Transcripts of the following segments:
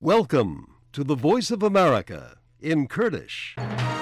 Welcome to the Voice of America in Kurdish.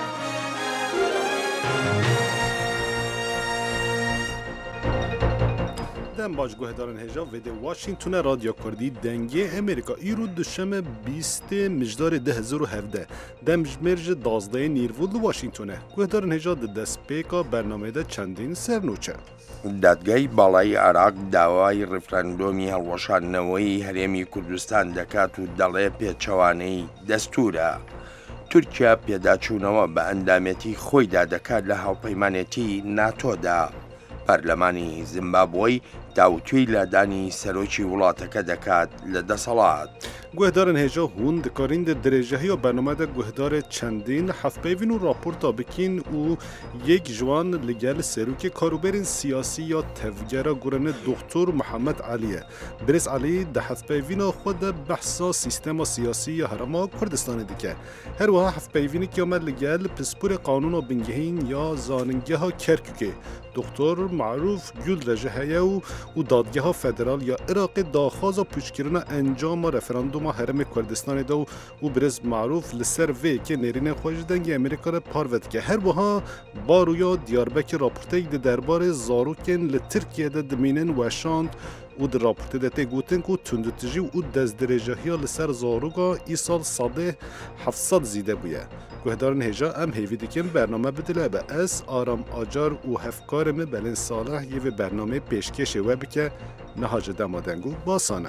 دم باش گوهدارن هجا ویده واشنگتون رادیو کردی دنگی امریکا ایرو دوشنبه 20 مجدار 2017 دم جمرج 12 نیروود واشنگتونه گوهدارن هجا دست پیکا برنامه ده چندین سرنوچه دادگای باڵای عێراق داوای ڕفرەندۆمی هەڵوەشاندنەوەی هەرێمی کوردستان دەکات و دەڵێ پێچەوانەی دەستورە. تورکیا پێداچوونەوە بە ئەندامەتی خۆیدا دەکات لە هاوپەیمانێتی ناتۆدا. پەرلەمانی زیمبابوی داوتوی لادانی سەرۆکی وڵاتەکە دەکات لە دەسەڵات. گوهدارن هجا هون دکارین ده درجهی و برنامه ده گوهدار چندین حفبیوین و راپورتا بکین و یک جوان لگل سروک کاروبرین سیاسی یا تفگره گرن دکتر محمد علیه. برز علی ده حفبیوین خود بحثا سیستم سیاسی یا هرما کردستان دیگه. هر وها حفبیوینی که آمد لگل پسپور قانون و بنگهین یا زاننگه ها کرکوکه. دکتر معروف گل رجهیه و دادگه ها فدرال یا عراق داخواز و پوچکرن انجام رفراندوم هرم کردستان دو و برز معروف لسر وی که نرین خوش دنگ امریکا را پارود که هر بها بارویا دیاربک راپورته ده دربار زاروکن لترکیه ده دمینن وشاند و در راپورته ده تگوتن که تندتجی و دست درجهی لسر زاروگا ای سال صده 700 زیده بویه. گوهدارن هجا ام هیوی دیکن برنامه بدله به اس آرام آجار و هفکارم بلن صالح یه برنامه پیشکش وب که نهاج دمادنگو باسانه.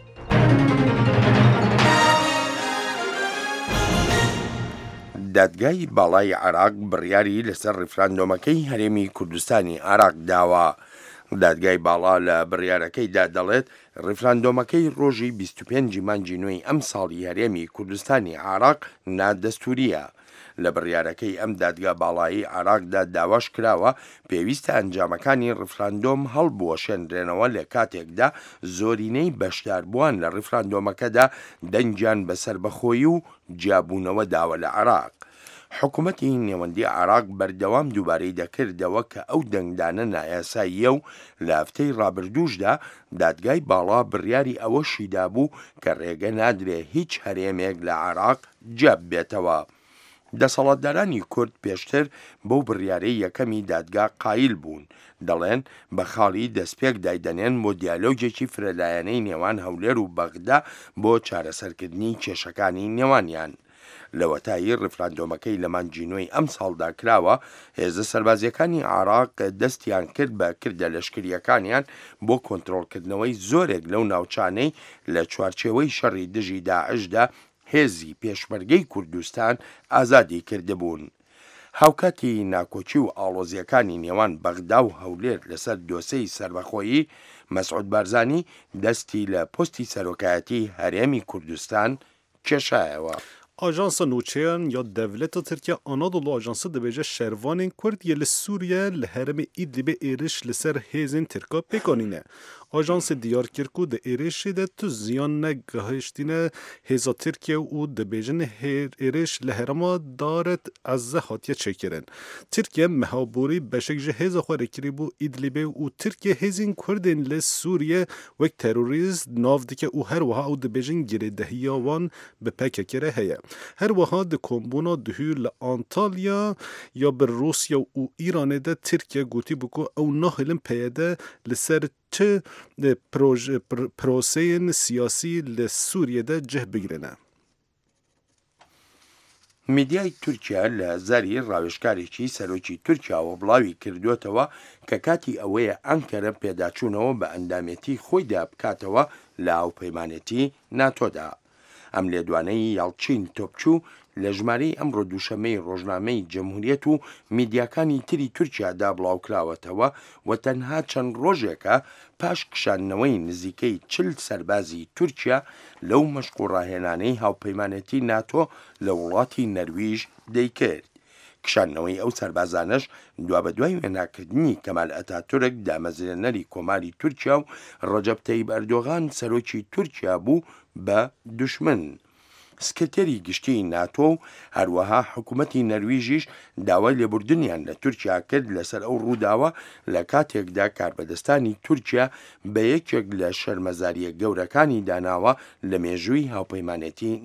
دادگای باڵای عێراق بڕیاری لەسەر ڕفراندۆمەکەی هەرێمی کوردستانی عێراق داوە. دادگای باڵا لە بڕیارەکەیدا دەڵێت ڕفراندۆمەکەی ڕۆژی 25 مانگی نوێی ئەم ساڵی هەرێمی کوردستانی عێراق نادەستوریە. لە بڕیارەکەی ئەم دادگا باڵایی عێراقدا داواش کراوە پێویستە ئەنجامەکانی ڕفراندۆم هەڵبوەشێنرێنەوە لە کاتێکدا زۆرینەی بەشداربووان لە ڕفراندۆمەکەدا دەنگیان بەسەر بەخۆیی و جیابوونەوە داوە لە عێراق. حکوومەتی نێوەندی عێراق بەردەوام دووبارەی دەکردەوە کە ئەو دەنگدانە نایاساییە و لە هەفتەی ڕابردووشدا دادگای باڵا بڕیاری ئەوەشیدا بوو کە ڕێگە نادرێ هیچ هەرێمێک لە عێراق جێب بێتەوە. دەسەڵاتدارانی کورد پێشتر بەو بڕیارەی یەکەمی دادگا قایل بوون دەڵێن بە خاڵی دەستپێک دایدەنێن بۆ دیالۆگێکی فرەلایەنەی نێوان هەولێر و بەغدا بۆ چارەسەرکردنی کێشەکانی نێوانیان. لەوەتایی ڕفراندۆمەکەی لە مانگی نوێی ئەم ساڵدا کراوە هێزە سەربازیەکانی عێراق دەستیان کرد بە کردە لەشکریەکانیان بۆ کۆنتڕۆڵکردنەوەی زۆرێک لەو ناوچانەی لە چوارچێوەی شەڕی دژی داعشدا هێزی پێشمەرگەی کوردستان ئازادی کردبوون. هاوکاتی ناکۆچی و ئاڵۆزیەکانی نێوان بەغدا و هەولێر لەسەر دۆسەی سەربەخۆیی مەسعود بارزانی دەستی لە پۆستی سەرۆکایەتی هەرێمی کوردستان کێشایەوە. آژانس نوچهان یا دولت ترکیه آنادولو آژانس دبیجه شروان کرد یل سوریه لحرم ایدلیب ایرش لسر هیزن ترکا پیکانینه. آژانس دیار کرکو ده ایرشی ده تو زیان نگهشتینه هیزا ترکیه و دبیجن ایرش لحرما دارد از حاتیه چکرن. ترکیه محابوری بشک جه هیزا خواه بو ایدلیب و ترکیه هیزین کردن لسوریه وک تروریست ناف دیکه او هر وها او دبیجن گره دهیاوان به پکه کره هیه. هر وها ده کمبونا دهی لانتالیا یا بر روسیا و ایران ده ترکیه گوتی بکو او نهلن پیده لسر چه پروسه سیاسی لسوریه ده جه بگرنه. میدیای تورکیا لە زاری ڕاوێژکارێکی سەرۆکی تورکیا و بڵاوی کردوێتەوە کە کاتی ئەوەیە ئەنکەرە پێداچوونەوە بە ئەندامەتی خۆیدا بکاتەوە لە هاوپەیمانێتی ناتۆدا. ئەم لێدوانەی یاڵچین تۆپچوو لە ژمارەی ئەمڕۆ دووشەمەی ڕۆژنامەی جەمهوریەت و میدیاکانی تری تورکیادا بڵاوکراوەتەوە و تەنها چەند ڕۆژێکە پاش کشاندنەوەی نزیکەی 40 سەربازی تورکیا لەو مەشقوڕاهێنانەی هاوپەیمانێتی ناتۆ لە وڵاتی نەرویژ دەیکرد. کشاندنەوەی ئەو سەربازانەش دوا بە دوای وێناکردنی کەمال ئەتاتورک دامەزرێنەری کۆماری تورکیا و ڕەجەب تەیب ئەردۆغان سەرۆکی تورکیا بوو بە دوشمن. سکرتێری گشتی ناتۆ و هەروەها حکوومەتی نەرویژیش داوای لێبوردنیان لە تورکیا کرد لەسەر ئەو ڕووداوە لە کاتێکدا کاربەدەستانی تورکیا بە یەکێک لە شەرمەزاریە گەورەکانی داناوە لە مێژووی هاوپەیمانێتی